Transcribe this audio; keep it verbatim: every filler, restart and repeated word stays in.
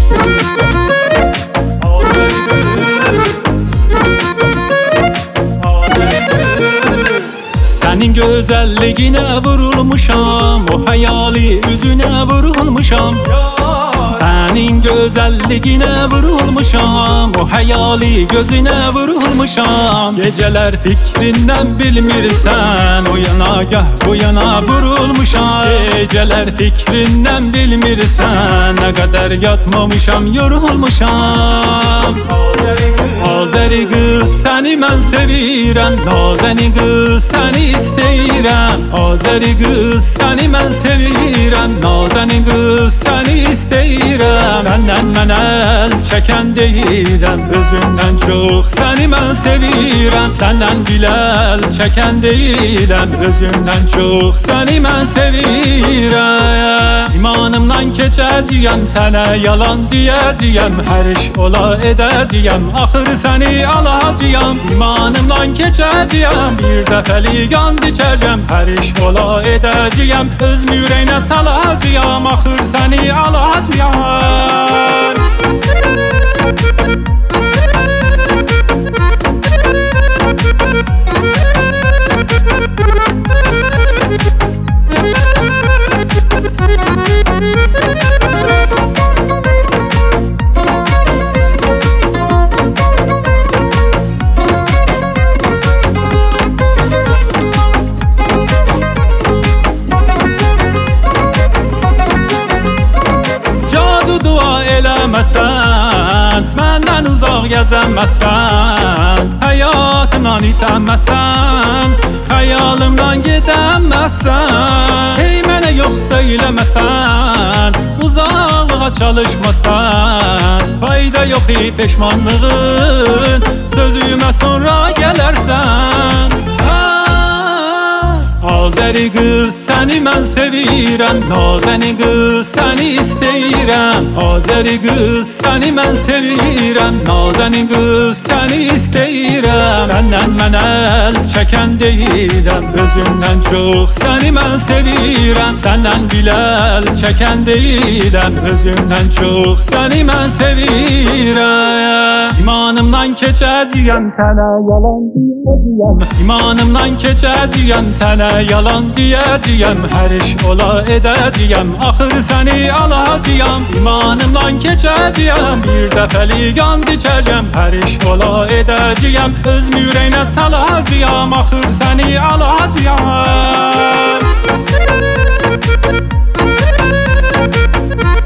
Senin güzelliğine vurulmuşam, o hayali yüzüne vurulmuşam. Senin güzelliğine vurulmuşam, o hayali gözüne vurulmuşam. Geceler fikrinden bilmirsen, o yana gah bu yana vurulmuşam. Geceler fikrinden bilmirsen, ne kadar yatmamışam yorulmuşam. Azeri kız seni mən sevirəm, Nazəni kız seni istəyirəm. Azeri kız seni mən sevirəm, Nazəni kız seni istəyirəm. Səndən mən əl çəkən deyirəm, özündən çox seni mən sevirəm. Səndən biləl çəkən deyirəm, özündən çox seni mən sevirəm. İmanımdan keçəcəyəm, sənə yalan deyəcəyəm, hər iş ola edəcəyəm, axır səni alacağam. İmanımdan keçəcəyəm, bir dəfəlik and içəcəm, hər iş ola edəcəyəm, özümü ürəyinə salacağam, axır səni alacağam. Eləməsən, məndən uzaq gəzəməsən, həyatımdan itəməsən, xəyalımdan gedəməsən. Hey mənə yox söyləməsən, uzaqlığa çalışmasan, fayda yox peşmanlığın, sözümə sonra gələrsən. Azeri kız seni mən sevirəm, Nazəni kız seni istəyirəm. Azeri kız seni mən sevirəm, Nazəni kız seni istəyirəm. Səndən mən əl çəkən deyirəm, özündən çox seni mən sevirəm. Səndən biləl çəkən deyirəm, özündən çox seni mən sevirəm. İmanımdan keçəcəyəm, sənə yalan deyəcəyəm. İmanımdan keçəcəyəm, sənə yalan deyəcəyəm, hər iş ola edəcəyəm, axır səni alacağam. İmanımdan keçəcəyəm, bir dəfəlik and içəcəm, hər iş ola edəcəyəm, özümü ürəyinə salacağam, axır səni alacağam.